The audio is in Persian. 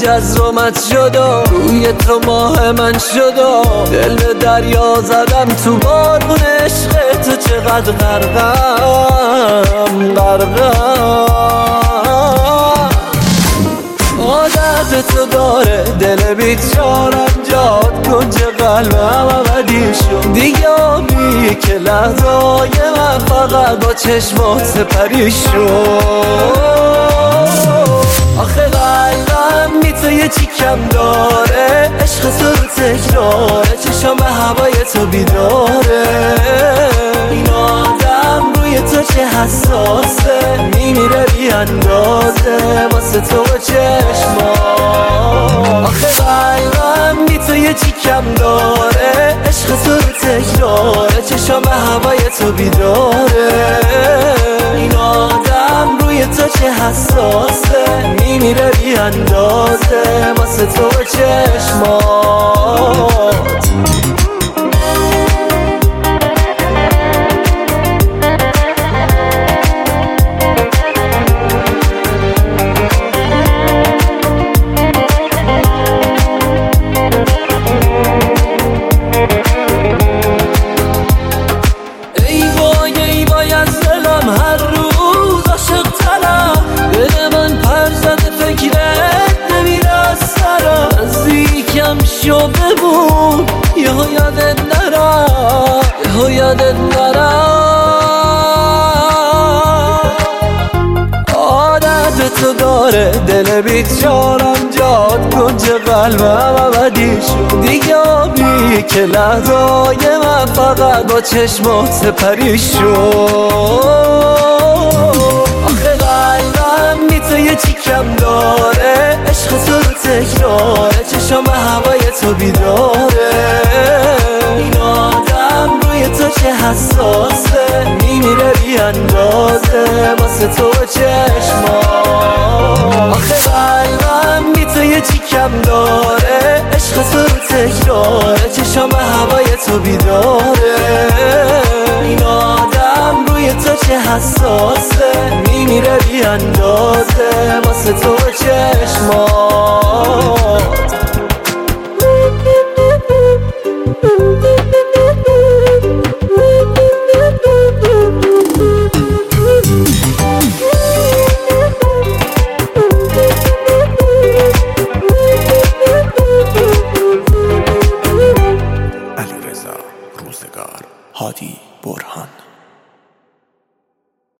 مجزومت شد و روی تو ماه من شد و دل به دریا زدم تو بارون عشق تو. چقدر غرقم عادت تو داره دل بیچارم جاد کنج قلبم ابدی شد دیگه آبی که لحظای من فقط با چشمات سپری شد. آخه قلبم بی تو یه چی کم داره، عشق تو رو تکراره، چشم به هوای تو بیداره. این آدم روی تو چه حساسه، میمیره بی اندازه واسه تو و چشمات. آخه قلبم بی تو یه چی کم داره، عشق تو رو تکراره، چشم به هوای تو بیداره. این آدم روی تو چه حساسه، میمیره بی اندازه واسه تو و چشمات. ای وای از دلم هر روز عاشق ترم، دل من پر زده فکرت نمیره از سرم. نزدیکم شو بمون یهو یادت نرم، یهو یادت نرم. عادت تو داره دل بیچارم جاد کنج قلبم ابدی شد دیگه آبی که لحظای من فقط با چشمات سپری شد. آخه قلبم بی تو یه چی کم داره، عشق تو رو تکراره، چشم به هوای تو بیداره. این آدم روی تو چه حساسه، میمیره بی اندازه واسه تو و چشمات. آخه قلبم بی تو یه چی کم داره، عشق تو رو تکراره، چشم به هوای تو بیداره. این آدم روی تو چه حساسه، میمیره بی اندازه واسه تو و چشمات. علیرضا روزگار، هادی برهان.